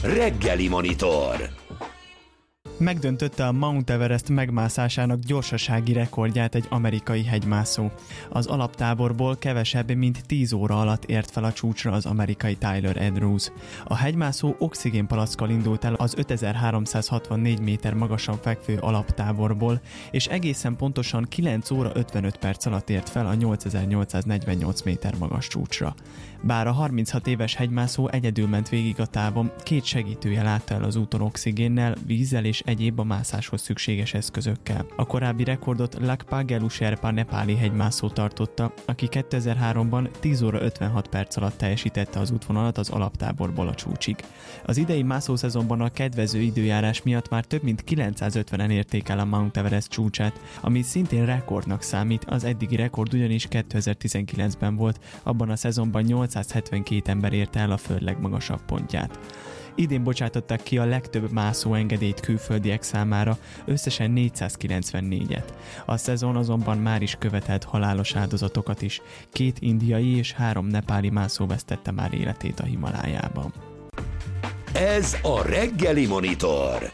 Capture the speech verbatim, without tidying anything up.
Reggeli Monitor. Megdöntötte a Mount Everest megmászásának gyorsasági rekordját egy amerikai hegymászó. Az alaptáborból kevesebb, mint tíz óra alatt ért fel a csúcsra az amerikai Tyler Andrews. A hegymászó oxigénpalackkal indult el az ötezer-háromszázhatvannégy méter magasan fekvő alaptáborból, és egészen pontosan kilenc óra ötvenöt perc alatt ért fel a nyolcezer-nyolcszáznegyvennyolc méter magas csúcsra. Bár a harminchat éves hegymászó egyedül ment végig a távon, két segítője látta el az úton oxigénnel, vízzel és egyéb a mászáshoz szükséges eszközökkel. A korábbi rekordot Lakpa Gelusherpa nepáli hegymászó tartotta, aki kétezer-háromban tíz óra ötvenhat perc alatt teljesítette az útvonalat az alaptáborból a csúcsig. Az idei mászószezonban a kedvező időjárás miatt már több mint kilencszázötvenen érték el a Mount Everest csúcsát, ami szintén rekordnak számít, az eddigi rekord ugyanis kétezer-tizenkilencben volt, abban a szezonban nyolcszázhetvenkét ember érte el a föld legmagasabb pontját. Idén bocsátották ki a legtöbb mászóengedélyt külföldiek számára, összesen négyszázkilencvennégyet. A szezon azonban már is követelt halálos áldozatokat is. Két indiai és három nepáli mászó vesztette már életét a Himalájában. Ez a Reggeli Monitor.